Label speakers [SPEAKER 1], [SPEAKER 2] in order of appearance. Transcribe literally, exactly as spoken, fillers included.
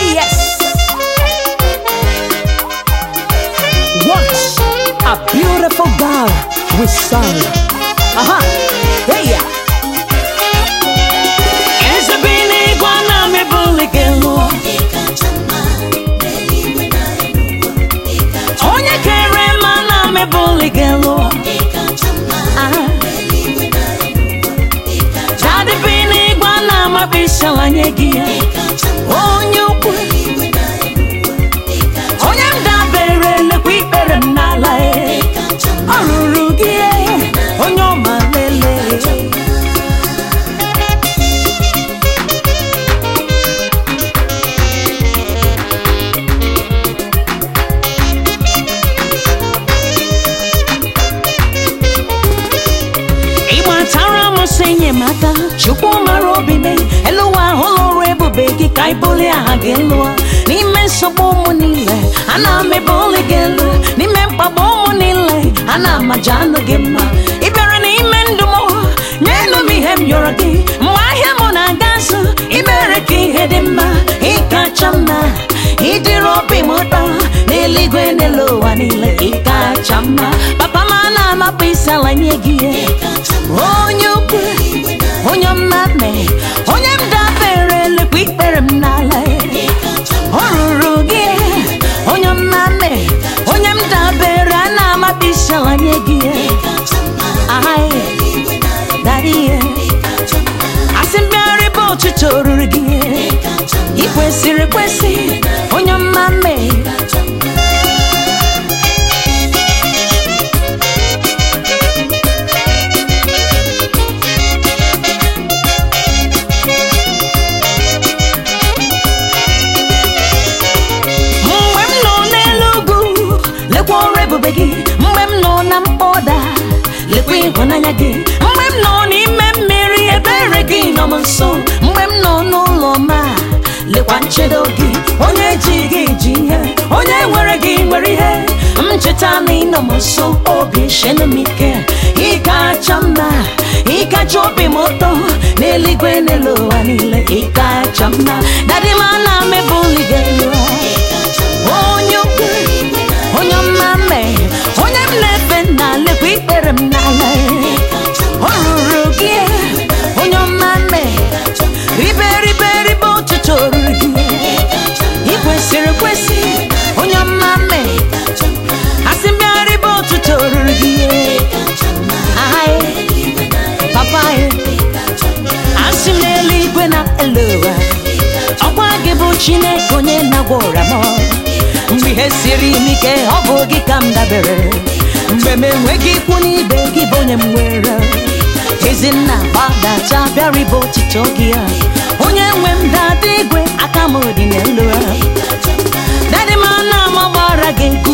[SPEAKER 1] yes. Watch a beautiful girl with song. Aha, hey ya. Ezebini gwana me buligelo. Onye kere mana me buligelo. Ah. Jadi bini gwana mabisha wanyegia. Onye ukwe. Onye mdabere le kwipere mnala e. Arurugie. Onye omalele. Senye mata chukwu mara obime eluwa holo rebo begi kai bole agelwa ni men sobo monile ana me bole gelu ni men pabo monile ana majano gemma ibere ni men dumo nyeno mi hem yoragi mwahia mona gasu ibere ki hedema ikachama idirobi mota neligwe neluwa nile ikachama papa mana mapisa lanyegie onyo onye mmame onye mdabere le kwikpere mnala oruru gị onye mmame onye mdabere ana amabisha wanye gị ai daddy asimbịarị bụ ọchịchọ oruru gị ikwesịrị kwesị onye mmame Mwem no na mpoda lekwi honanya gi mwem no ni mmeri ebere gi no monso mwem no no loma lekwa nchedo gi onye ji gi ji he onye nwere gi nwere he mcheta ni no monso obi shenemike ika chama ika jobi moto neligwe nelo anile ika chama dadi mana me buligelo onyo onye mmame onye mnefe na lekwa ikpere m n'ala oruru gị onye mmame ribe ribe ribe ọchịchọ oruru gị ikwesịrị kwesị onye mmame asị mbịa ribe ọchịchọ oruru gị ai papa asị m n'eluigwe na eluwa ọkwa gị bụ Chineke onye na-agwọra m mgbe ihe siri m ike ọ bụ gị ka m dabere mgbe m enweghị ikwu n'ibe gị bụ onye m nwere ezinna gbadata bịara ibe otito gị ya onye nwe m dada igwe aka m dị n'elu dadi m ana m gbara gị